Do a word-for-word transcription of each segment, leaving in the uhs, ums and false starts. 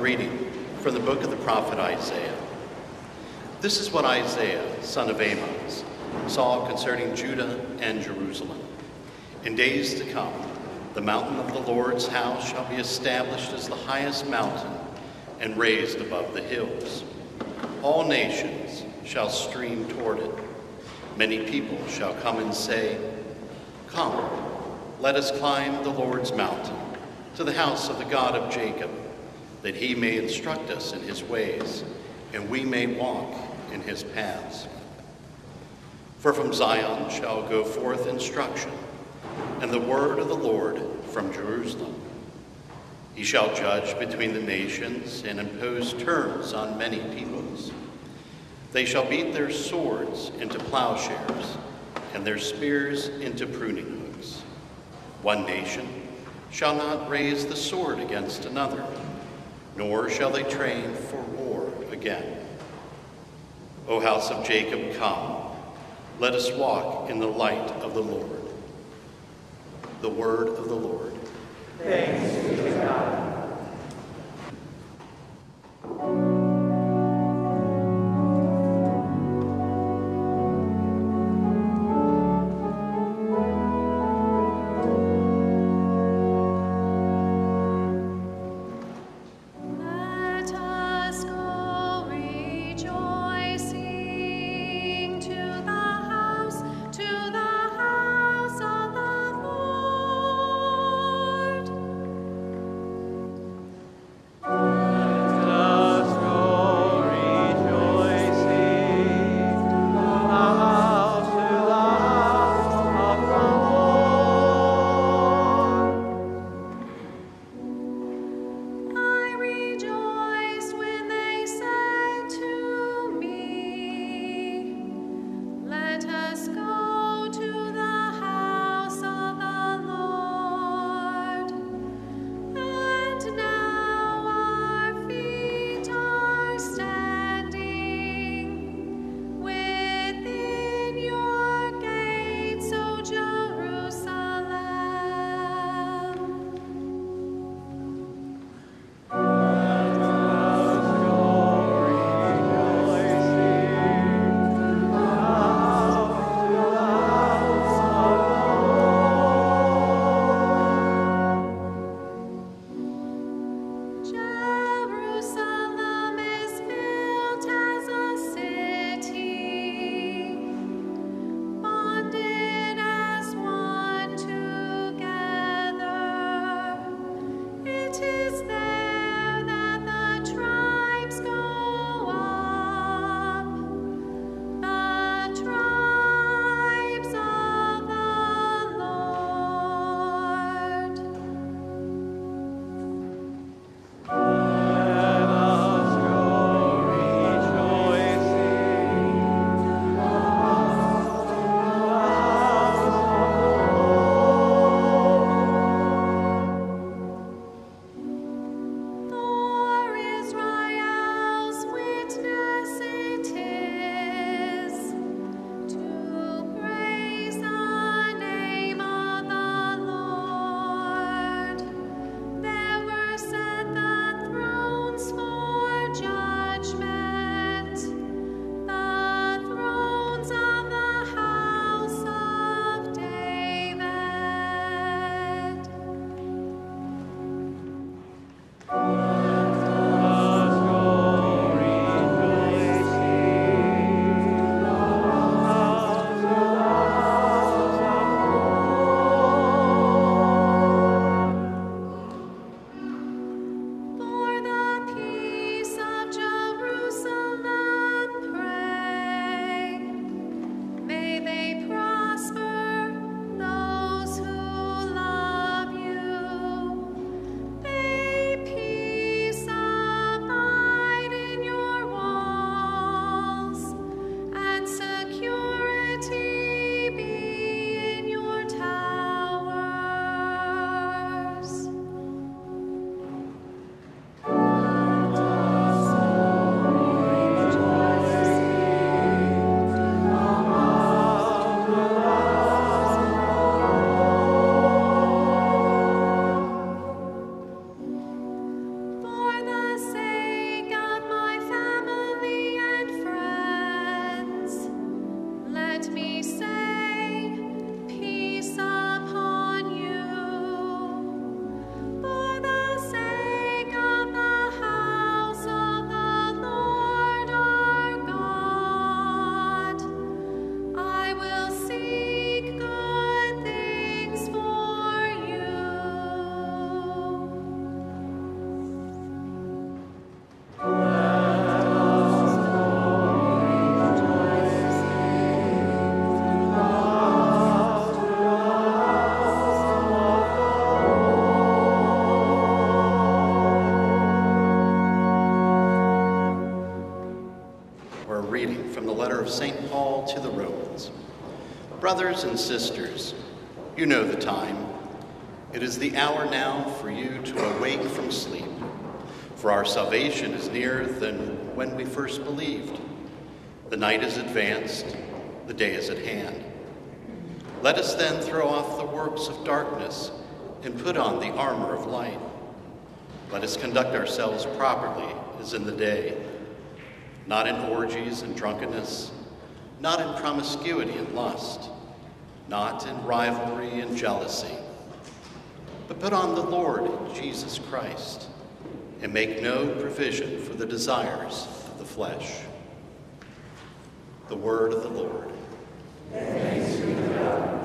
reading from the book of the prophet Isaiah. This is what Isaiah, son of Amos, saw concerning Judah and Jerusalem. In days to come, the mountain of the Lord's house shall be established as the highest mountain and raised above the hills. All nations shall stream toward it. Many people shall come and say, "Come, let us climb the Lord's mountain, to the house of the God of Jacob, that he may instruct us in his ways, and we may walk in his paths." For from Zion shall go forth instruction, and the word of the Lord from Jerusalem. He shall judge between the nations and impose terms on many peoples. They shall beat their swords into plowshares and their spears into pruning hooks. One nation shall not raise the sword against another, nor shall they train for war again. O house of Jacob, come, let us walk in the light of the Lord. The word of the Lord. Thanks be to God. of Saint Paul to the Romans. Brothers and sisters, you know the time. It is the hour now for you to awake from sleep, for our salvation is nearer than when we first believed. The night is advanced, the day is at hand. Let us then throw off the works of darkness and put on the armor of light. Let us conduct ourselves properly as in the day, not in orgies and drunkenness, not in promiscuity and lust, not in rivalry and jealousy, but put on the Lord Jesus Christ and make no provision for the desires of the flesh. The word of the Lord. Thanks be to God.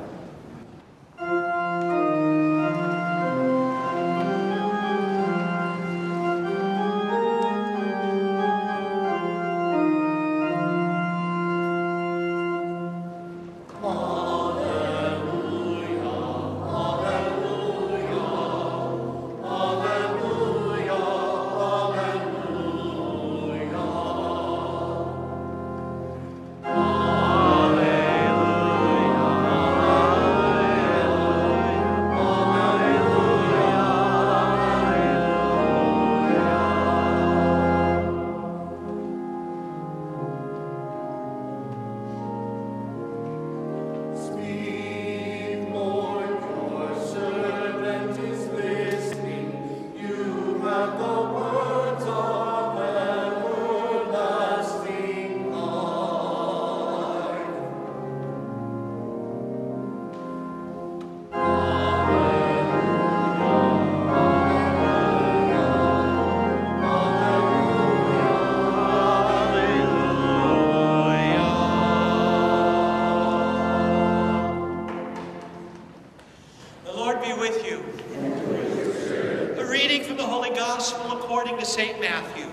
Saint Matthew.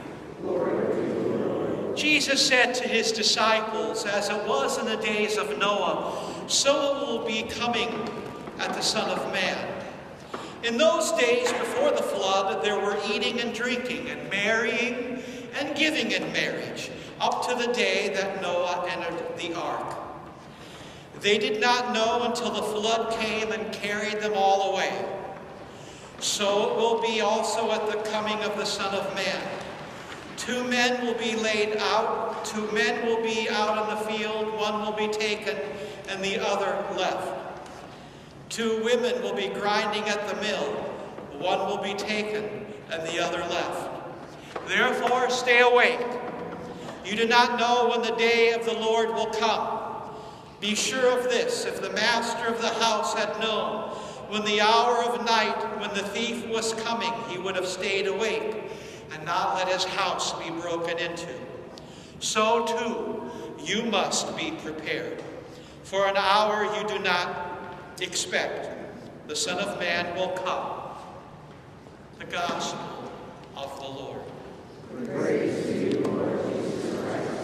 Jesus said to his disciples, as it was in the days of Noah, so it will be coming at the Son of Man. In those days before the flood, there were eating and drinking and marrying and giving in marriage, up to the day that Noah entered the ark. They did not know until the flood came and carried them all away. So it will be also at the coming of the Son of Man. Two men will be laid out, two men will be out in the field, one will be taken and the other left. Two women will be grinding at the mill, one will be taken and the other left. Therefore stay awake. You do not know when the day of the Lord will come. Be sure of this, if the master of the house had known when the hour of night, when the thief was coming, he would have stayed awake and not let his house be broken into. So too, you must be prepared. For an hour you do not expect, the Son of Man will come. The Gospel of the Lord. Praise to you, Lord Jesus Christ.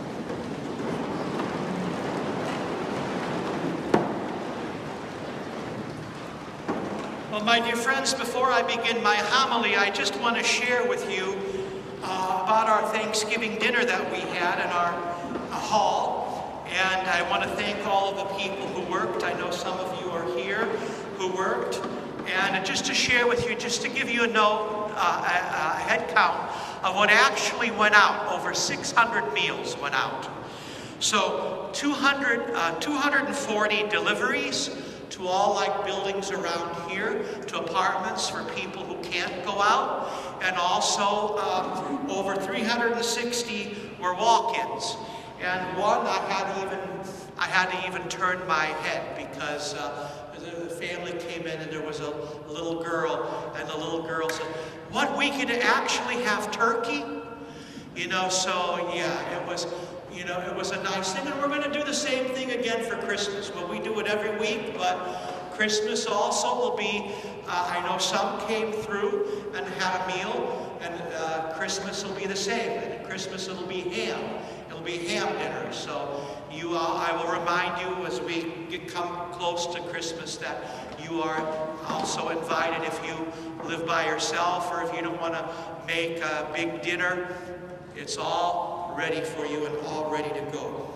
Well, my dear friends, before I begin my homily, I just want to share with you uh, about our Thanksgiving dinner that we had in our uh, hall. And I want to thank all of the people who worked. I know some of you are here who worked. And just to share with you, just to give you a note, uh, a, a head count of what actually went out. Over six hundred meals went out. So two hundred, uh, two hundred forty deliveries to all like buildings around here, to apartments for people who can't go out, and also um, over three hundred sixty were walk-ins. And one I had to even I had to even turn my head because uh, the family came in and there was a little girl, and the little girl said, "What, we could actually have turkey?" You know, so yeah, it was. You know, it was a nice thing, and we're going to do the same thing again for Christmas. Well, we do it every week, but Christmas also will be, uh, I know some came through and had a meal, and uh, Christmas will be the same. And at Christmas it'll be ham. It'll be ham dinner. So you, uh, I will remind you as we get come close to Christmas that you are also invited if you live by yourself or if you don't want to make a big dinner. It's all ready for you and all ready to go.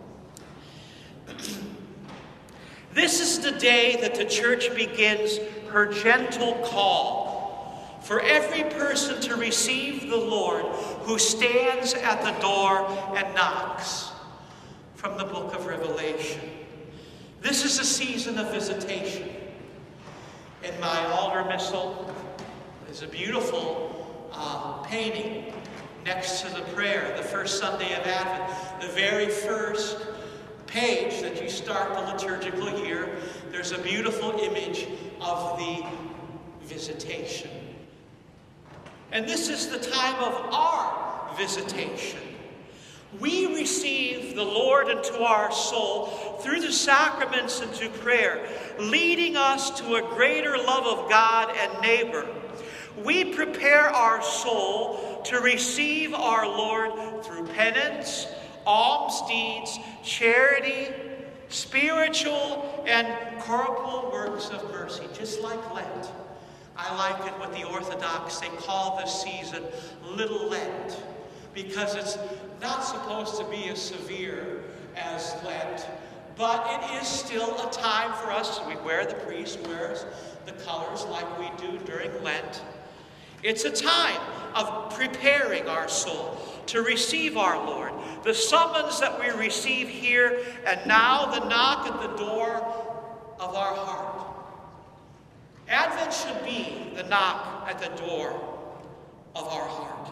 This is the day that the church begins her gentle call for every person to receive the Lord who stands at the door and knocks, from the book of Revelation. This is a season of visitation. In my altar missal is a beautiful uh, painting next to the prayer, the first Sunday of Advent, the very first page that you start the liturgical year. There's a beautiful image of the visitation. And this is the time of our visitation. We receive the Lord into our soul through the sacraments and through prayer, leading us to a greater love of God and neighbor. We prepare our soul to receive our Lord through penance, alms deeds, charity, spiritual and corporal works of mercy, just like Lent. I like it with the Orthodox. They call this season Little Lent, because it's not supposed to be as severe as Lent, but it is still a time for us. We wear, the priest wears the colors like we do during Lent. It's a time of preparing our soul to receive our Lord. The summons that we receive here, and now the knock at the door of our heart. Advent should be the knock at the door of our heart.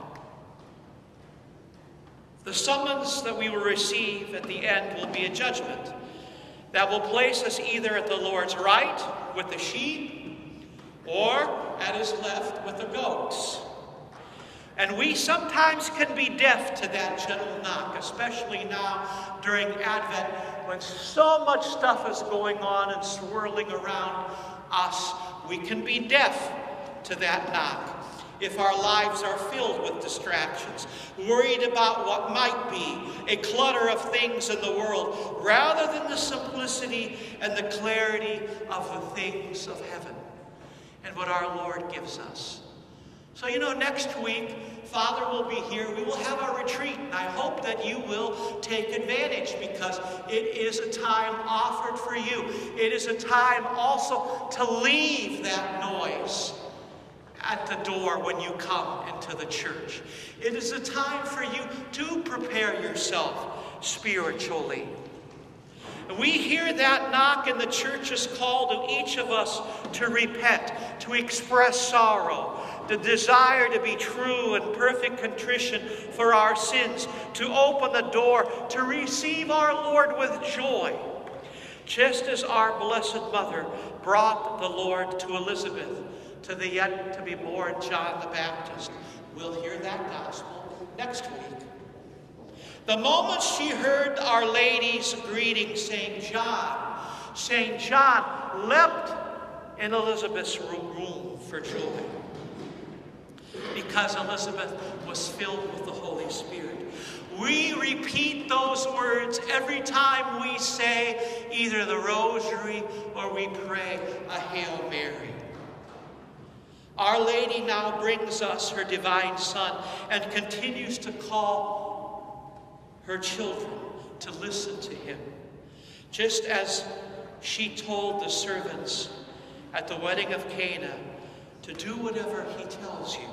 The summons that we will receive at the end will be a judgment that will place us either at the Lord's right with the sheep or at his left with the goats. And we sometimes can be deaf to that gentle knock, especially now during Advent when so much stuff is going on and swirling around us. We can be deaf to that knock if our lives are filled with distractions, worried about what might be, a clutter of things in the world, rather than the simplicity and the clarity of the things of heaven and what our Lord gives us. So, you know, next week, Father will be here. We will have our retreat, and I hope that you will take advantage, because it is a time offered for you. It is a time also to leave that noise at the door when you come into the church. It is a time for you to prepare yourself spiritually. We hear that knock, and the church's call to each of us to repent, to express sorrow, the desire to be true and perfect contrition for our sins, to open the door, to receive our Lord with joy. Just as our Blessed Mother brought the Lord to Elizabeth, to the yet to be born John the Baptist. We'll hear that gospel next week. The moment she heard Our Lady's greeting, Saint John, Saint John leapt in Elizabeth's room for joy, because Elizabeth was filled with the Holy Spirit. We repeat those words every time we say either the rosary or we pray a Hail Mary. Our Lady now brings us her divine Son and continues to call her children to listen to him, just as she told the servants at the wedding of Cana to do whatever he tells you.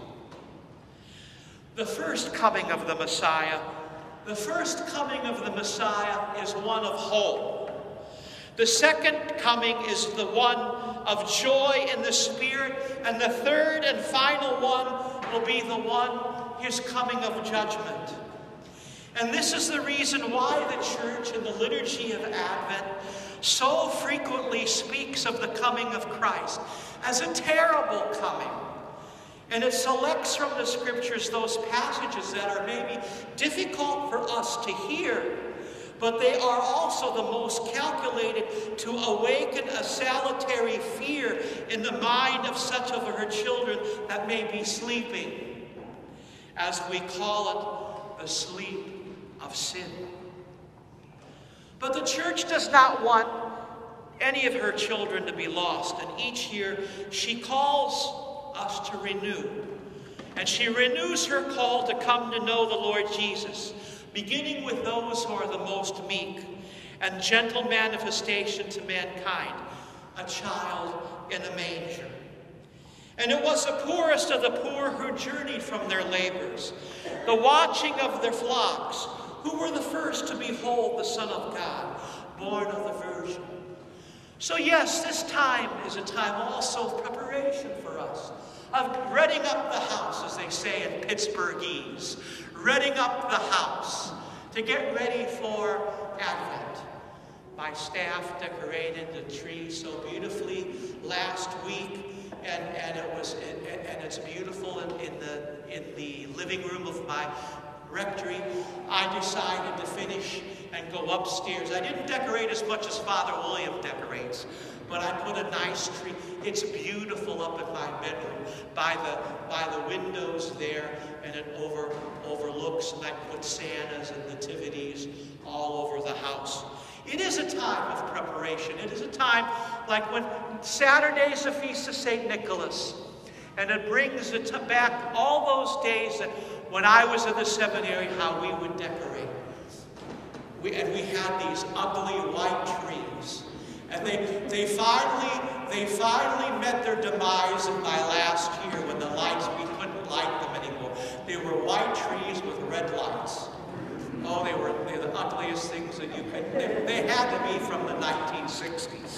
The first coming of the Messiah, the first coming of the Messiah is one of hope. The second coming is the one of joy in the Spirit, and the third and final one will be the one, his coming of judgment. And this is the reason why the church in the liturgy of Advent so frequently speaks of the coming of Christ as a terrible coming. And it selects from the scriptures those passages that are maybe difficult for us to hear, but they are also the most calculated to awaken a salutary fear in the mind of such of her children that may be sleeping, as we call it, the sleep of sin. But the church does not want any of her children to be lost, and each year she calls us to renew. And she renews her call to come to know the Lord Jesus, beginning with those who are the most meek and gentle manifestation to mankind, a child in a manger. And it was the poorest of the poor who journeyed from their labors, the watching of their flocks, who were the first to behold the Son of God, born of the Virgin. So yes, this time is a time also of preparation for us, of redding up the house, as they say in Pittsburghese, redding up the house to get ready for Advent. My staff decorated the tree so beautifully last week, and, and it was and, and it's beautiful in, in the in the living room of my rectory. I decided to finish and go upstairs. I didn't decorate as much as Father William decorates, but I put a nice tree. It's beautiful up in my bedroom by the by the windows there, and it over overlooks, and I put Santas and nativities all over the house. It is a time of preparation. It is a time like when Saturday is the Feast of Saint Nicholas, and it brings it to back all those days that when I was in the seminary, how we would decorate. We, and we had these ugly white trees. And they, they, finally, they finally met their demise in my last year when the lights, we couldn't light them anymore. They were white trees with red lights. Oh, they were, they were the ugliest things that you could, they, they had to be from the nineteen sixties.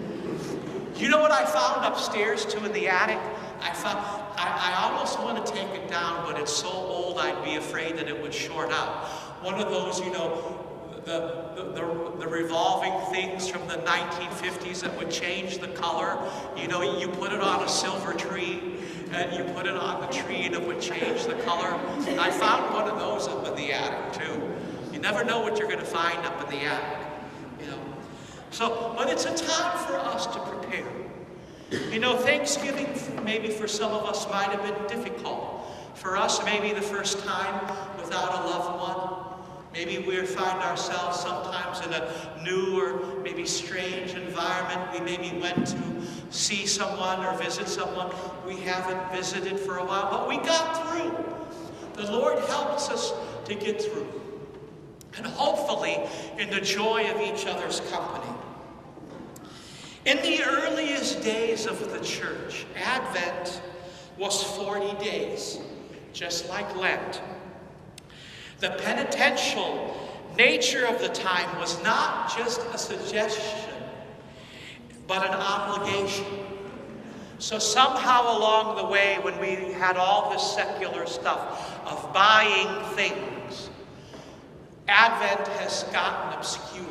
You know what I found upstairs too in the attic? I found, I, I almost want to take it down, but it's so old I'd be afraid that it would short out. One of those, you know, the, the, the, the revolving things from the nineteen fifties that would change the color. You know, you put it on a silver tree, and you put it on the tree and it would change the color. And I found one of those up in the attic too. You never know what you're going to find up in the attic, you know. So, but it's a time for us to prepare. You know, Thanksgiving maybe for some of us might have been difficult. For us, maybe the first time without a loved one. Maybe we find ourselves sometimes in a new or maybe strange environment. We maybe went to see someone or visit someone we haven't visited for a while, but we got through. The Lord helps us to get through. And hopefully in the joy of each other's company. In the earliest days of the church, Advent was forty days, just like Lent. The penitential nature of the time was not just a suggestion, but an obligation. So somehow along the way, when we had all this secular stuff of buying things, Advent has gotten obscure.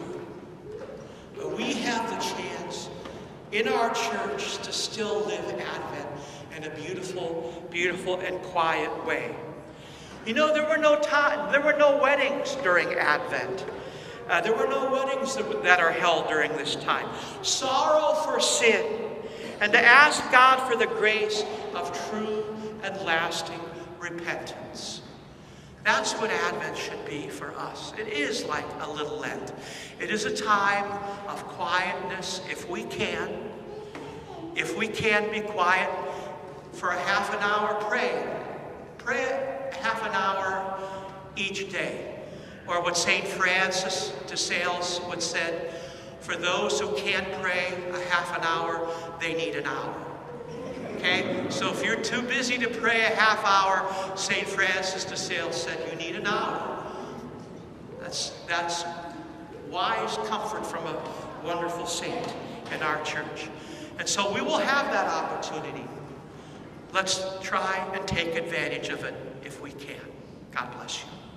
But we have the chance in our church to still live Advent in a beautiful, beautiful and quiet way. You know, there were no time, there were no weddings during Advent. Uh, there were no weddings that, that are held during this time. Sorrow for sin, and to ask God for the grace of true and lasting repentance. That's what Advent should be for us. It is like a little Lent. It is a time of quietness, if we can. If we can be quiet for a half an hour, pray. Pray half an hour each day. Or what Saint Francis de Sales would said, for those who can't pray a half an hour, they need an hour. Okay? So if you're too busy to pray a half hour, Saint Francis de Sales said you need an hour. That's, that's wise comfort from a wonderful saint in our church. And so we will have that opportunity. Let's try and take advantage of it if we can. God bless you.